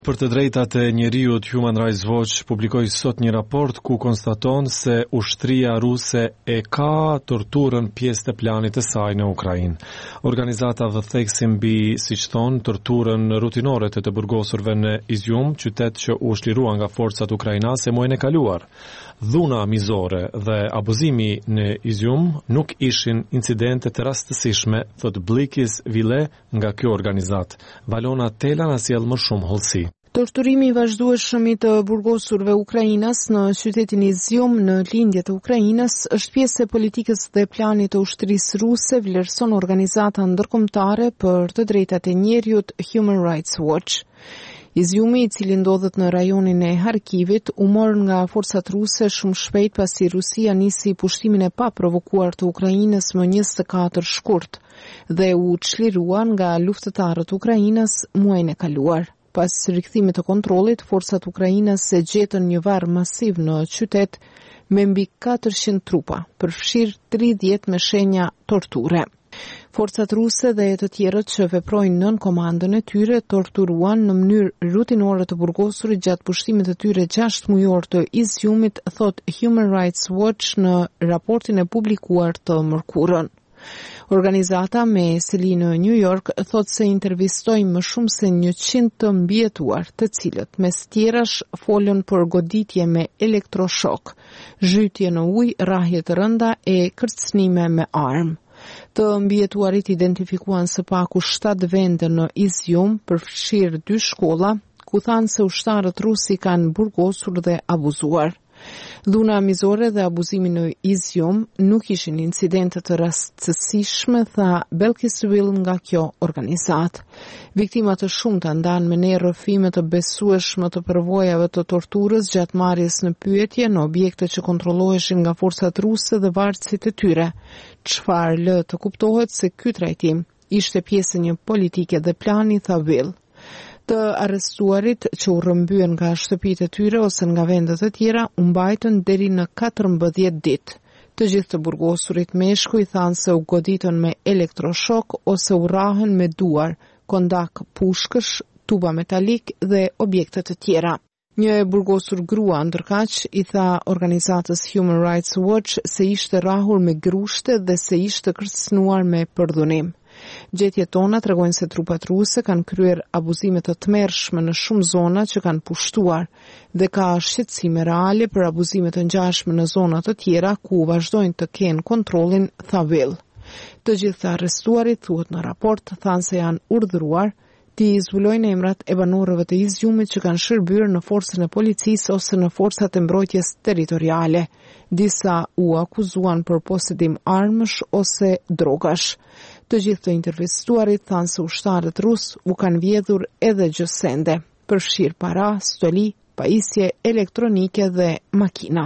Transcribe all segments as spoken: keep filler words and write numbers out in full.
Për të drejtat e njeriut, Human Rights Watch publikoi sot një raport ku konstaton se ushtria ruse e ka torturën pjesë të planit të saj në Ukrainë. Organizata dhe theksin mbi, siç thon, torturën rutinore të të burgosurve në Izium, qytet që u shlirua nga forcat ukrainase muajin e kaluar. Dhuna mizore dhe abuzimi në Izium nuk ishin incidente të rastësishme, thot Blikis Vile nga kjo organizat. Valona Tela na sjell më shumë hollësi. Torturimi i vazhdueshëm i të burgosurve ukrainas në qytetin Izium në lindje të Ukrainës është pjesë e politikës dhe planit të ushtrisë ruse, vlerëson organizata ndërkombëtare për të drejtat e njerëzit Human Rights Watch. Iziumi, i cili ndodhet në rajonin e Harkivit, u mor nga forcat ruse shumë shpejt pasi Rusia nisi pushtimin e paprovokuar të Ukrainës më njëzet e katër shkurt dhe u çlirua nga luftëtarët ukrainas muajin e kaluar. Pas rikthimit të kontrollit, forcat ukrainase gjetën një varr masiv në qytet me mbi katërqind trupa, përfshirë tridhjetë me shenja torture. Forcat ruse dhe të tjerët që veprojnë nën komandën e tyre torturuan në mënyrë rutinore të burgosurit gjatë pushtimit të tyre gjashtë mujor të Iziumit, thot Human Rights Watch në raportin e publikuar të mërkurën. Organizata me seli në New York thot se intervistoi më shumë se njëqind të mbijetuar, të cilët mes tjerash folën për goditje me elektroshok, zhytje në ujë, rrahje të rënda e kërcënime me armë. Të mbijetuarit identifikuan së paku shtatë vende në Izium, përfshirë dy shkolla, ku thanë se ushtarët rusi kanë burgosur dhe abuzuar. Dhuna mizore dhe abuzimi në Izium nuk ishin incidente të rastësishme, tha Belkis Will nga kjo organizat. Viktimat të shumta ndanë me ne rrëfime të besueshme të përvojave të torturës gjatë marrjes në pyetje në objekte që kontrolloheshin nga forcat ruse dhe varësit e tyre. Çfarë lë të kuptohet se ky trajtim ishte pjesë e një politike dhe plani, tha Will. Të arrestuarit që u rrëmbyen nga shtëpitë e tyre ose nga vende të tjera u mbajtën deri në katërmbëdhjetë ditë. Të gjithë të burgosurit meshkuj thanë se u goditën me elektroshok ose u rrahën me duar, kondak pushkësh, tuba metalik dhe objekte të tjera. Një e burgosur grua ndërkaq i tha organizatës Human Rights Watch se ishte rrahur me grushte dhe se ishte kërcënuar me përdhunim. Gjetjet tona tregojnë se trupat ruse kanë kryer abuzime të tmerrshme në shumë zona që kanë pushtuar dhe ka shqetësime reale për abuzime të ngjashme në zona të tjera ku vazhdojnë të kenë kontrollin, tha Will. Të gjithë të arrestuarit, thuhet në raport, thanë se janë urdhëruar të zbulojnë emrat e banorëve të Iziumit që kanë shërbyer në forcën e policisë ose në forcat e mbrojtjes territoriale. Disa u akuzuan për posedim armësh ose drogash. Të gjithë të intervistuarit thanë se ushtarët rus u kanë vjedhur edhe gjësende, përfshirë para, stoli, pajisje elektronike dhe makina.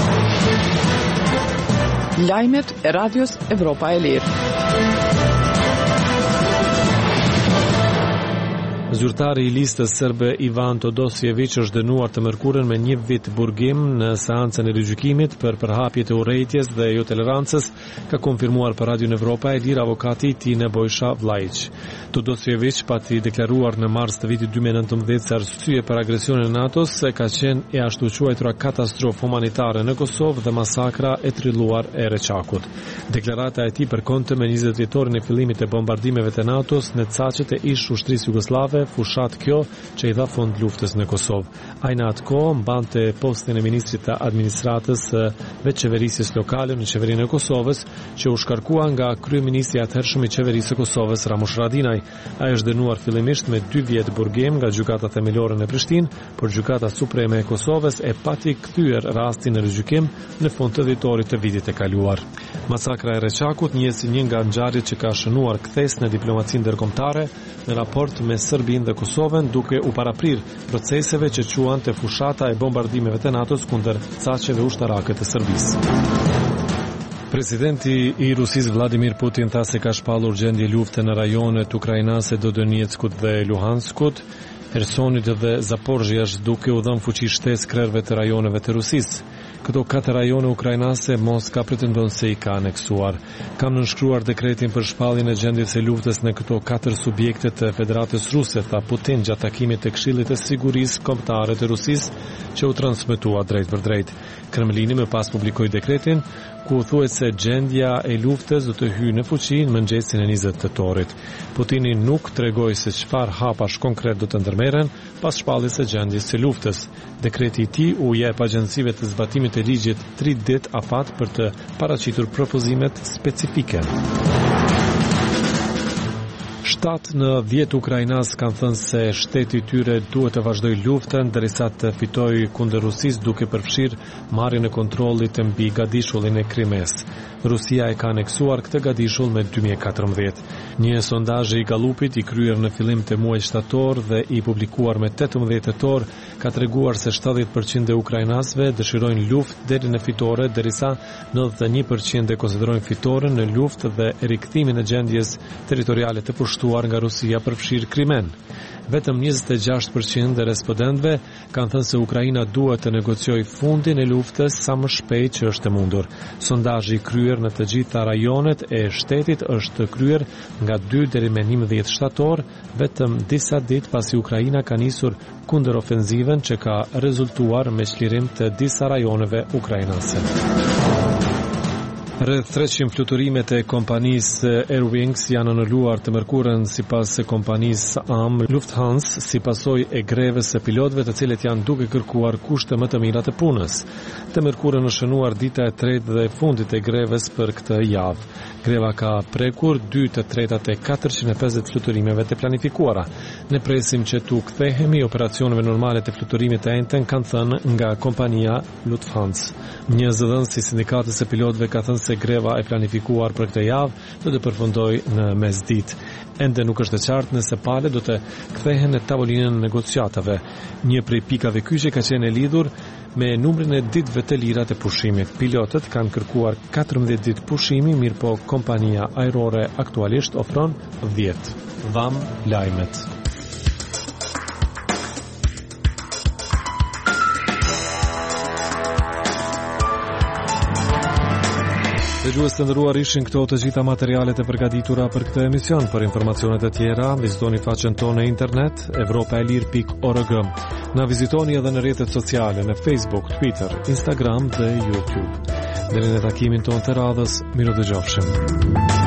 Lajmet e Radios Evropa e Lirë. Zyrtari i listës serbe Ivan Todosjević është dënuar të mërkurën me një vit burgim në seancën e rigjykimit për përhapjet e urrejtjes dhe jo tolerancës, ka konfirmuar për Radio Evropa e Lirë avokati i tij Nebojša Vlajić. Todosjević pati deklaruar në mars të vitit dy mijë e nëntëmbëdhjetë se arsye për agresionin e NATO-s se ka qenë e ashtu quajtura katastrofë humanitare në Kosovë dhe masakra e trilluar e Reçakut. Deklarata e tij përkonte me njëzet dhjetorin e fillimit të bombardimeve të NATO-s në caqet e ish ushtrisë jugoslave, fushat kjo që i dha fund luftës në Kosovë. Ai në atë kohë mbante postin e ministrit të administratës dhe qeverisjes lokale në qeverinë e Kosovës, që u shkarkua nga kryeministri i atëhershëm i qeverisë së Kosovës Ramush Haradinaj. Ai është dënuar fillimisht me dy vjet burgim nga gjykata themelore në Prishtinë, por gjykata supreme e Kosovës e pati kthyer rastin në rigjykim në fund të dhjetorit të vitit e kaluar. Masakra e Reçakut njeh si një nga ngjarjet që ka shënuar kthesën e diplomacisë ndërkombëtare në raport me Serbinë dhe Kosovën, duke u paraprir proceseve që quan të fushata e bombardimeve të NATO-s kundër caqeve ushtarake të Serbisë. Presidenti i Rusisë Vladimir Putin tha se ka shpallur gjendje lufte në rajonet ukrainase Donetskut dhe Luhanskut, Hersonit dhe Zaporizhzhit, duke u dhënë fuqi shtesë krerëve të rajoneve të Rusisë. Këto katër rajone ukrainase Moska pretendon se i ka aneksuar. Kam nënshkruar dekretin për shpalljen e gjendjes së luftës në këto katër subjekte të Federatës Ruse, tha Putin gjatë takimit të Këshillit të Sigurisë Kombëtare të Rusisë, që u transmetua drejt për drejt. Kremlini më pas publikoi dekretin ku thuhet se gjendja e luftës do të hyjë në fuqi në mëngjesin e njëzet tetorit. Putini nuk tregoi se çfarë hapash konkret do të ndërmerren pas shpalljes së gjendjes së luftës. Dekreti i tij u jep agjencive të zbatimit të ligjit tri ditë afat për të paraqitur propozimet specifike. Shtatë në dhjetë ukrainas kanë thënë se shteti i tyre duhet të vazhdojë luftën derisa të fitojë kundër Rusisë, duke përfshirë marrjen e kontrollit mbi gadishullin e Krimes. Rusia e ka aneksuar këtë gadishull me dy mijë e katërmbëdhjetë. Një sondazh i Gallupit i kryer në fillim të muajit shtator dhe i publikuar me tetëmbëdhjetë tetor ka treguar se shtatëdhjetë përqind e ukrainasëve dëshirojnë luftë deri në fitore, derisa nëntëdhjetë e një përqind e konsiderojnë fitoren në luftë dhe rikthimin e gjendjes territoriale të pushtuar nga Rusia përfshir Krimen. Vetëm njëzet e gjashtë përqind e respondentëve kanë thënë se Ukraina duhet të negociojë fundin e luftës sa më shpejt që është e mundur. Sondazhi i kryer në të gjitha rajonet e shtetit është kryer nga dy deri me njëmbëdhjetë shtator, vetëm disa ditë pasi Ukraina ka nisur kundër ofenzivën që ka rezultuar me çlirim të disa rajoneve ukrainase. Rreth treqind fluturimet e kompanisë Airwings janë anuluar të mërkurën sipas së kompanisë A M Lufthansa si pasojë e greves së pilotëve, të cilët janë duke kërkuar kushte më të mira të punës. Të mërkurën është shënuar dita e tretë dhe e fundit e greves për këtë javë. Greva ka prekur dy të tretat e katërqind e pesëdhjetë fluturimeve të planifikuara. Ne presim që tu kthehemi operacioneve normale të fluturimit të enten, kanë thënë nga kompania Lufthansa. Një zëdhënës i sindikatës së pilotëve ka thënë se greva e planifikuar për këtë javë do të përfundojë në mesditë. Ende nuk është e qartë nëse palët do të kthehen në tavolinën e negociatave. Një prej pikave kyçe ka qenë e lidhur me numrin e ditëve të lira të pushimit. Pilotët kanë kërkuar katërmbëdhjetë ditë pushimi, mirë po kompania ajrore aktualisht ofron dhjetë. Vam lajmet. Dëgjues të nderuar, ishin këto të gjitha materialet e përgatitura për këtë emision. Për informacione të tjera, vizitoni faqen tonë në internet evropaelir pikë org. Na vizitoni edhe në rrjetet sociale në Facebook, Twitter, Instagram dhe YouTube. Deri në takimin tonë të radhës, miru dëgjofshim.